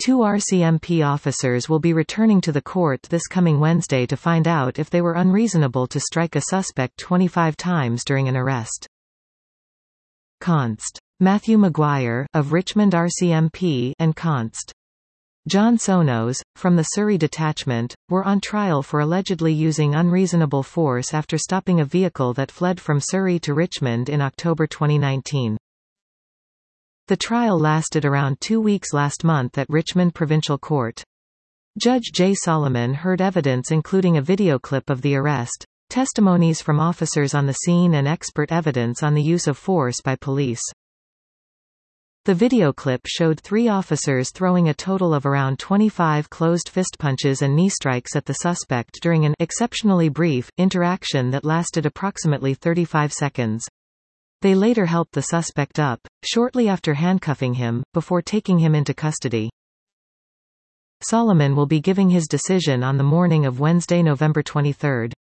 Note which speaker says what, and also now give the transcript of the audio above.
Speaker 1: Two RCMP officers will be returning to the court this coming Wednesday to find out if they were unreasonable to strike a suspect 25 times during an arrest. Const. Matthew McGuire, of Richmond RCMP, and Const. John Sonos, from the Surrey Detachment, were on trial for allegedly using unreasonable force after stopping a vehicle that fled from Surrey to Richmond in October 2019. The trial lasted around 2 weeks last month at Richmond Provincial Court. Judge J. Solomon heard evidence including a video clip of the arrest, testimonies from officers on the scene and expert evidence on the use of force by police. The video clip showed 3 officers throwing a total of around 25 closed fist punches and knee strikes at the suspect during an exceptionally brief interaction that lasted approximately 35 seconds. They later helped the suspect up, shortly after handcuffing him, before taking him into custody. Solomon will be giving his decision on the morning of Wednesday, November 23.